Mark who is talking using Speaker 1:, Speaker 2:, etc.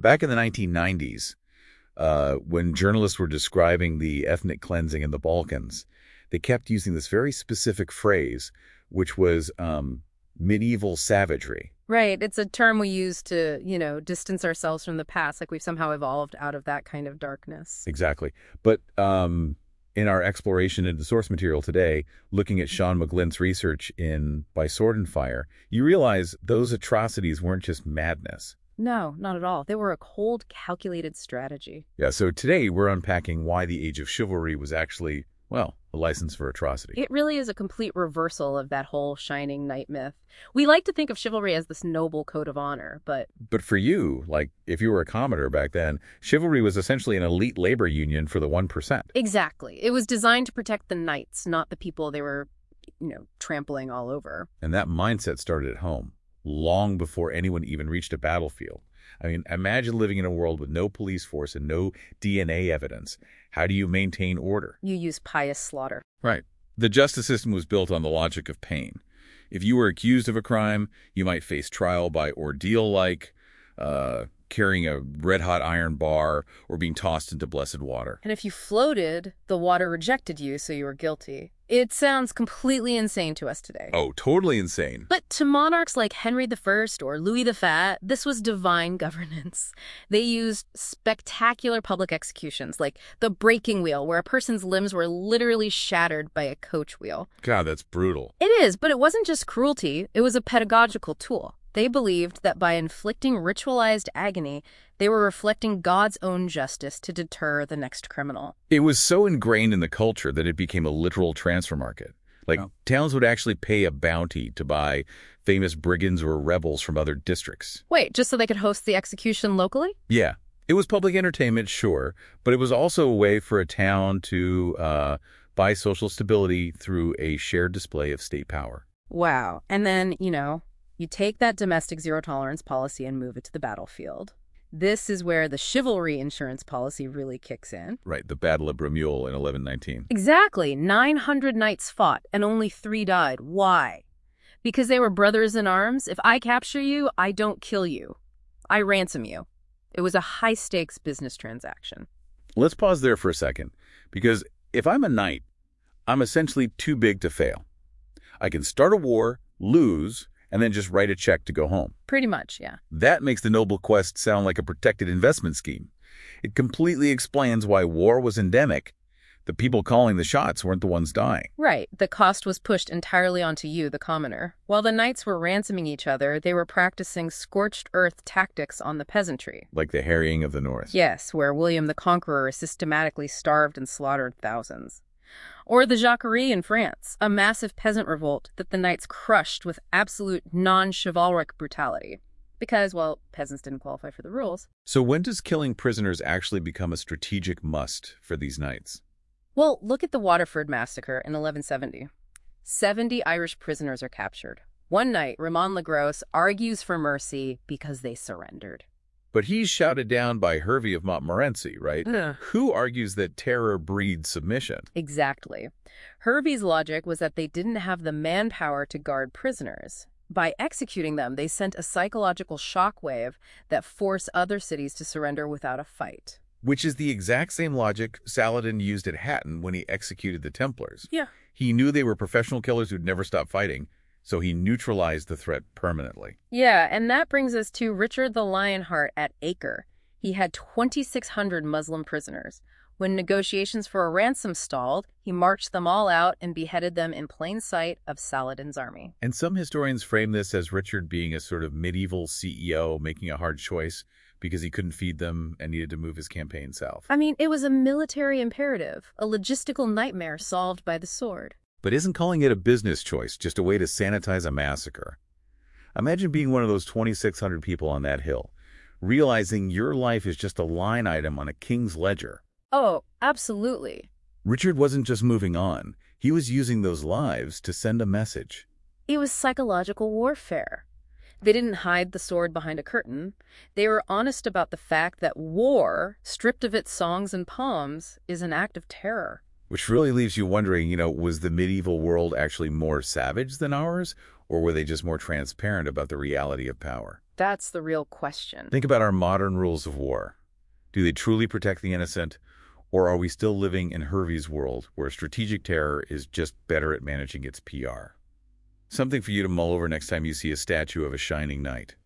Speaker 1: Back in the 1990s, when journalists were describing the ethnic cleansing in the Balkans, they kept using this very specific phrase, which was medieval savagery.
Speaker 2: Right. It's a term we use to, distance ourselves from the past, like we've somehow evolved out of that kind of darkness.
Speaker 1: Exactly. But in our exploration into source material today, looking at Sean McGlyn's research in By Sword and Fire, you realize those atrocities weren't just madness.
Speaker 2: No, not at all. They were a cold, calculated strategy.
Speaker 1: Yeah, so today we're unpacking why the Age of Chivalry was actually, well, a license for atrocity.
Speaker 2: It really is a complete reversal of that whole shining knight myth. We like to think of chivalry as this noble code of honor, but...
Speaker 1: But for you, like, if you were a commodore back then, chivalry was essentially an elite labor union for the 1%.
Speaker 2: Exactly. It was designed to protect the knights, not the people they were, trampling all over.
Speaker 1: And that mindset started at home, long before anyone even reached a battlefield. I mean, imagine living in a world with no police force and no DNA evidence. How do you maintain order?
Speaker 2: You use pious slaughter.
Speaker 1: Right. The justice system was built on the logic of pain. If you were accused of a crime, you might face trial by ordeal like carrying a red-hot iron bar or being tossed into blessed water.
Speaker 2: And if you floated, the water rejected you, so you were guilty. It sounds completely insane to us today.
Speaker 1: Oh, totally insane.
Speaker 2: But to monarchs like Henry I or Louis the Fat, this was divine governance. They used spectacular public executions, like the breaking wheel, where a person's limbs were literally shattered by a coach wheel.
Speaker 1: God, that's brutal.
Speaker 2: It is, but it wasn't just cruelty. It was a pedagogical tool. They believed that by inflicting ritualized agony, they were reflecting God's own justice to deter the next criminal.
Speaker 1: It was so ingrained in the culture that it became a literal transfer market. Like, towns would actually pay a bounty to buy famous brigands or rebels from other districts.
Speaker 2: Wait, just so they could host the execution locally?
Speaker 1: Yeah. It was public entertainment, sure, but it was also a way for a town to buy social stability through a shared display of state power.
Speaker 2: Wow. And then, you take that domestic zero-tolerance policy and move it to the battlefield. This is where the chivalry insurance policy really kicks in.
Speaker 1: Right, the Battle of Brumule in 1119.
Speaker 2: Exactly. 900 knights fought, and only 3 died. Why? Because they were brothers in arms. If I capture you, I don't kill you. I ransom you. It was a high-stakes business transaction.
Speaker 1: Let's pause there for a second, because if I'm a knight, I'm essentially too big to fail. I can start a war, lose, and then just write a check to go home.
Speaker 2: Pretty much, yeah.
Speaker 1: That makes the noble quest sound like a protected investment scheme. It completely explains why war was endemic. The people calling the shots weren't the ones dying.
Speaker 2: Right. The cost was pushed entirely onto you, the commoner. While the knights were ransoming each other, they were practicing scorched earth tactics on the peasantry.
Speaker 1: Like the harrying of the North.
Speaker 2: Yes, where William the Conqueror systematically starved and slaughtered thousands. Or the Jacquerie in France, a massive peasant revolt that the knights crushed with absolute non-chivalric brutality. Because, well, peasants didn't qualify for the rules.
Speaker 1: So when does killing prisoners actually become a strategic must for these knights?
Speaker 2: Well, look at the Waterford Massacre in 1170. 70 Irish prisoners are captured. One knight, Ramon le Gros, argues for mercy because they surrendered.
Speaker 1: But he's shouted down by Hervey of Montmorency, right? Who argues that terror breeds submission?
Speaker 2: Exactly. Hervey's logic was that they didn't have the manpower to guard prisoners. By executing them, they sent a psychological shockwave that forced other cities to surrender without a fight.
Speaker 1: Which is the exact same logic Saladin used at Hatton when he executed the Templars.
Speaker 2: Yeah.
Speaker 1: He knew they were professional killers who'd never stop fighting, so he neutralized the threat permanently.
Speaker 2: Yeah, and that brings us to Richard the Lionheart at Acre. He had 2,600 Muslim prisoners. When negotiations for a ransom stalled, he marched them all out and beheaded them in plain sight of Saladin's army.
Speaker 1: And some historians frame this as Richard being a sort of medieval CEO making a hard choice because he couldn't feed them and needed to move his campaign south.
Speaker 2: I mean, it was a military imperative, a logistical nightmare solved by the sword.
Speaker 1: But isn't calling it a business choice just a way to sanitize a massacre? Imagine being one of those 2,600 people on that hill, realizing your life is just a line item on a king's ledger.
Speaker 2: Oh, absolutely.
Speaker 1: Richard wasn't just moving on. He was using those lives to send a message.
Speaker 2: It was psychological warfare. They didn't hide the sword behind a curtain. They were honest about the fact that war, stripped of its songs and poems, is an act of terror.
Speaker 1: Which really leaves you wondering, was the medieval world actually more savage than ours, or were they just more transparent about the reality of power?
Speaker 2: That's the real question.
Speaker 1: Think about our modern rules of war. Do they truly protect the innocent, or are we still living in Hervey's world, where strategic terror is just better at managing its PR? Something for you to mull over next time you see a statue of a shining knight.